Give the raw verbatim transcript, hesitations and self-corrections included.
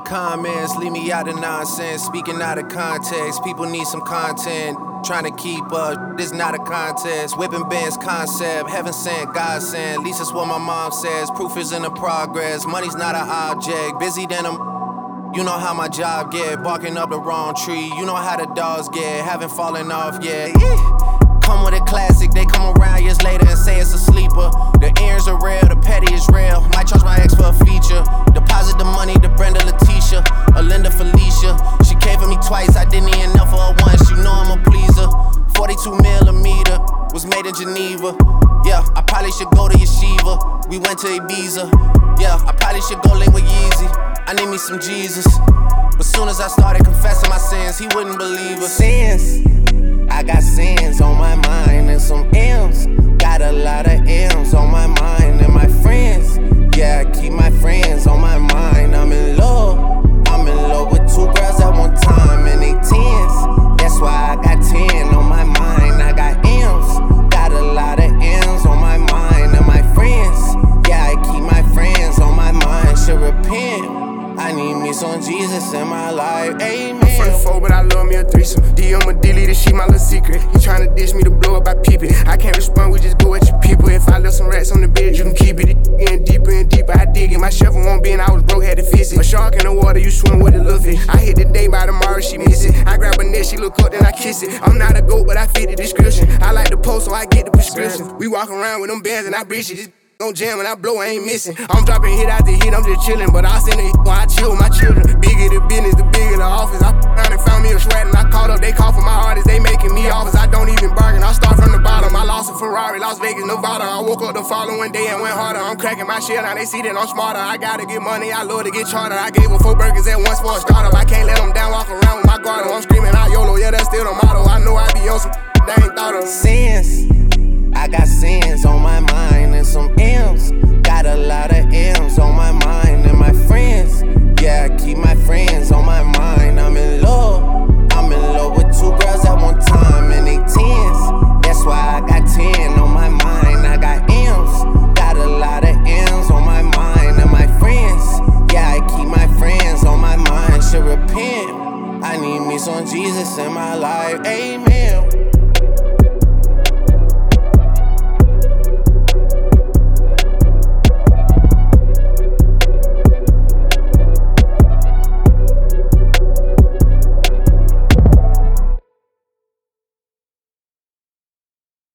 comments, leave me out of nonsense. Speaking out of context, people need some content. Trying to keep up, this not a contest. Whipping bands concept, heaven sent, God sent. At least that's what my mom says. Proof is in the progress, money's not an object. Busy than a you know how my job get, barking up the wrong tree. You know how the dogs get, haven't fallen off yet. Yeah. Come with a classic, they come around years later and say it's a sleeper. The earrings are real, the petty is real. Might charge my ex for a feature. Deposit the money to Brenda Letitia, or Linda Felicia. She came for me twice, I didn't even know for her once. You know I'm a pleaser. forty-two millimeter, was made in Geneva. Yeah, I probably should go to Yeshiva. We went to Ibiza. Yeah, I probably should go link with Yeezy. I need me some Jesus. But soon as I started confessing my sins, he wouldn't believe us. Sins, I got sins on my mind and some M's. Got a lot of M's on my mind and my friends. Yeah, I keep my friends on my mind. I'm in love. I'm in love with two girls at one time and they tens. That's why I got ten on my mind. I got M's. Got a lot of M's on my mind and my friends. Yeah, I keep my friends on my mind. Should repent. I need me some Jesus in my life, amen. I'm from the four, but I love me a threesome. D M a delete this shit, my little secret. He tryna dish me to blow up, I peep it. I can't respond, we just go at your people. If I left some rats on the bed, you can keep it. It getting deeper and deeper, I dig it. My shovel won't be and I was broke, had to fix it. A shark in the water, you swim with a little fish. I hit the day, by tomorrow she miss it. I grab her neck, she look up, then I kiss it. I'm not a goat, but I fit the description. I like the post, so I get the prescription. We walk around with them bands and I breach it. Don't jam and I blow, I ain't missing. I'm dropping hit after hit, I'm just chillin'. But I send it while I chill with my children. Bigger the business, the bigger the office. I around and found me a sweat and I called up. They call for my artists, they making me offers. I don't even bargain, I start from the bottom. I lost a Ferrari, Las Vegas, Nevada. I woke up the following day and went harder. I'm cracking my shit, now they see that I'm smarter. I gotta get money, I love to get charter. I gave her four burgers at once for a startup. I can't let them down, walk around with my guard. I'm screaming out YOLO, yeah, that's still the motto. I know I be on some they ain't thought of. Sins,